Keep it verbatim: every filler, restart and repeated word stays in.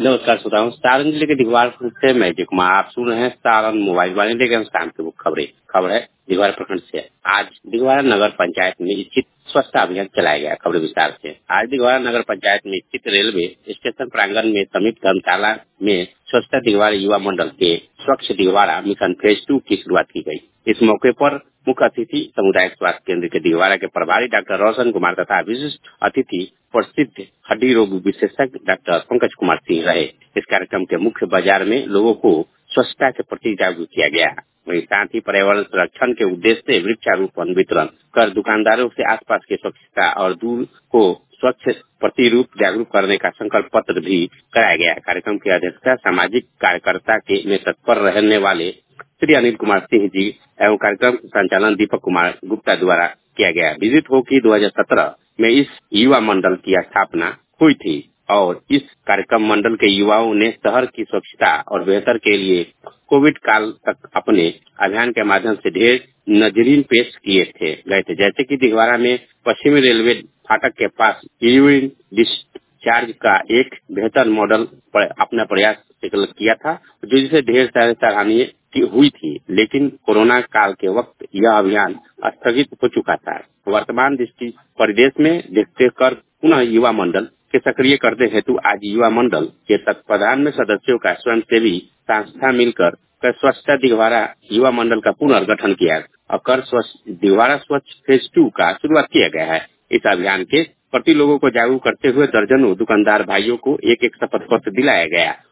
नमस्कार श्रोताओं, सारण जिले के दिघवारा से मैं जय कुमार। आप सुन रहे हैं सारण मोबाइल वाले लेकर शाम की वो खबरें। खबर है दिघवारा प्रखंड से। आज दिघवारा नगर पंचायत में स्थित स्वच्छता अभियान चलाया गया। खबर विस्तार से। आज दिघवारा नगर पंचायत में स्थित रेलवे स्टेशन प्रांगण में समित धर्मशाला में स्वच्छता दिघवारा युवा मंडल के स्वच्छ दिघवारा मिशन फेज टू की शुरुआत की गई। इस मौके पर मुख्य अतिथि सामुदायिक स्वास्थ्य केंद्र के दिघवारा के प्रभारी डॉक्टर रोशन कुमार तथा विशिष्ट अतिथि प्रसिद्ध हड्डी रोग विशेषज्ञ डॉक्टर पंकज कुमार सिंह रहे। इस कार्यक्रम के मुख्य बाजार में लोगों को स्वच्छता के प्रति जागरूक किया गया। वहीं साथ ही पर्यावरण संरक्षण के उद्देश्य से वृक्षारोपण वितरण कर दुकानदारों से आसपास की स्वच्छता और दूर को स्वच्छ प्रतिरूप जागरूक करने का संकल्प पत्र भी कराया गया। कार्यक्रम की अध्यक्षता सामाजिक कार्यकर्ता के में तत्पर रहने वाले श्री अनिल कुमार सिंह जी एवं कार्यक्रम संचालन दीपक कुमार गुप्ता द्वारा किया गया। विदित हो कि दो हज़ार सत्रह में इस युवा मंडल की स्थापना हुई थी और इस कार्यक्रम मंडल के युवाओं ने शहर की स्वच्छता और बेहतर के लिए कोविड काल तक अपने अभियान के माध्यम से ढेर नजरीन पेश किए थे गए थे। जैसे कि दिघवारा में पश्चिमी रेलवे फाटक के पास यूरिन डिस्चार्ज का एक बेहतर मॉडल पर अपना प्रयास किया था, जिसे ढेर सारे सराहनीय हुई थी। लेकिन कोरोना काल के वक्त यह अभियान स्थगित हो चुका था। वर्तमान दृष्टि परिदेश में देखते कर पुनः युवा मंडल के सक्रिय करते हेतु आज युवा मंडल के तत्वाधान में सदस्यों का स्वयंसेवी संस्था मिलकर कर स्वच्छता दिघवारा युवा मंडल का पुनर्गठन किया और कर स्वच्छ दिघवारा स्वच्छ फेज टू का शुरुआत किया गया है। इस अभियान के प्रति लोगों को जागरूक करते हुए दर्जनों दुकानदार भाइयों को एक एक शपथ पत्र दिलाया गया